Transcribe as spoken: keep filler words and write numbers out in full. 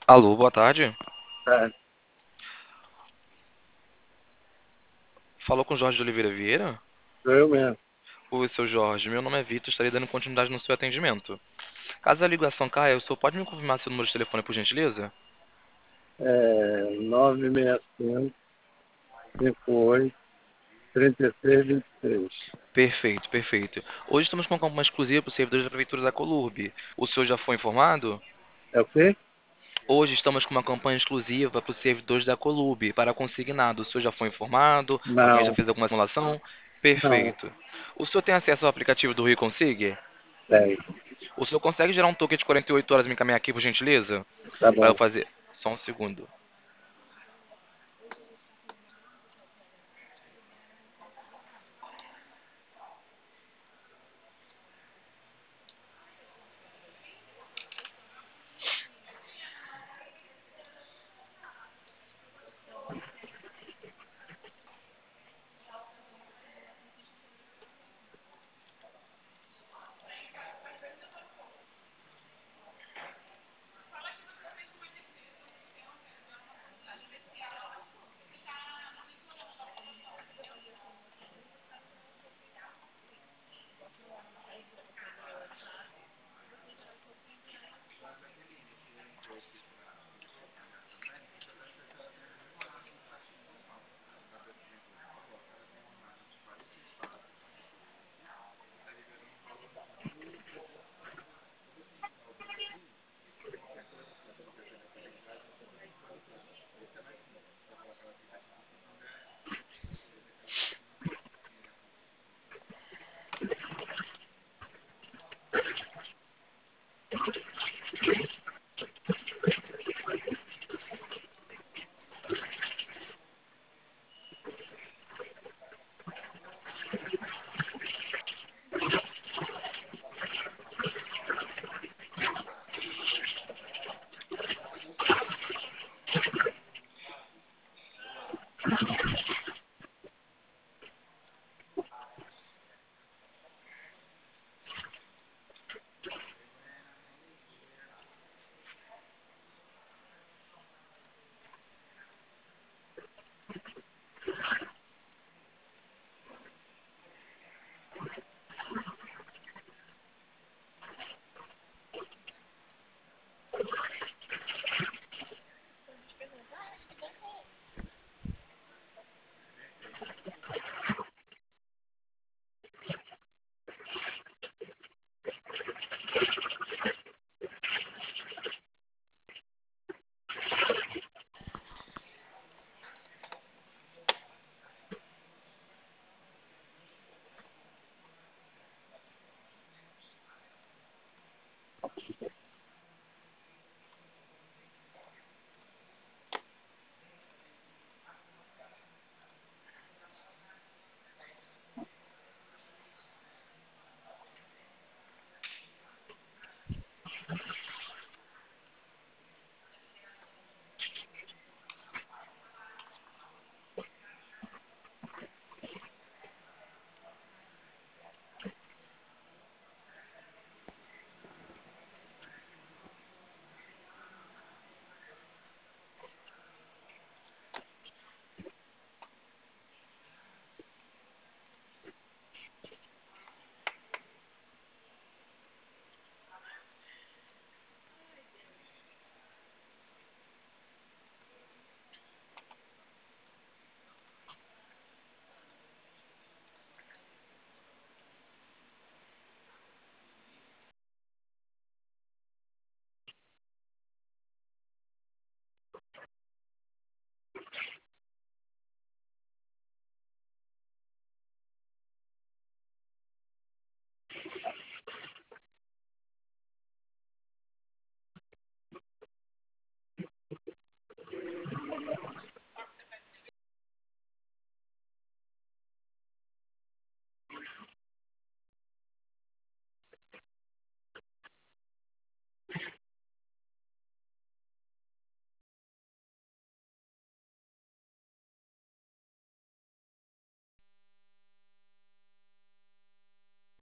Alô, boa tarde. É, Falou com Jorge de Oliveira Vieira? sou eu mesmo. Oi, seu Jorge. Meu nome é Vitor, estarei dando continuidade no seu atendimento. Caso a ligação caia, o senhor pode me confirmar seu número de telefone, por gentileza? É, nove seis cinco, cinco oito, três seis dois três. Perfeito, perfeito. Hoje estamos com uma campanha exclusiva para os servidores da Prefeitura da Colurbe. O senhor já foi informado? É o quê? Hoje estamos com uma campanha exclusiva para os servidores da Colurbe, para consignado. O senhor já foi informado? Alguém já Não, fez alguma simulação? não, Perfeito. O senhor tem acesso ao aplicativo do Rio Consig? tem. O senhor consegue gerar um token de quarenta e oito horas e me encaminhar aqui, por gentileza? Tá Para eu bom. fazer. Só um segundo.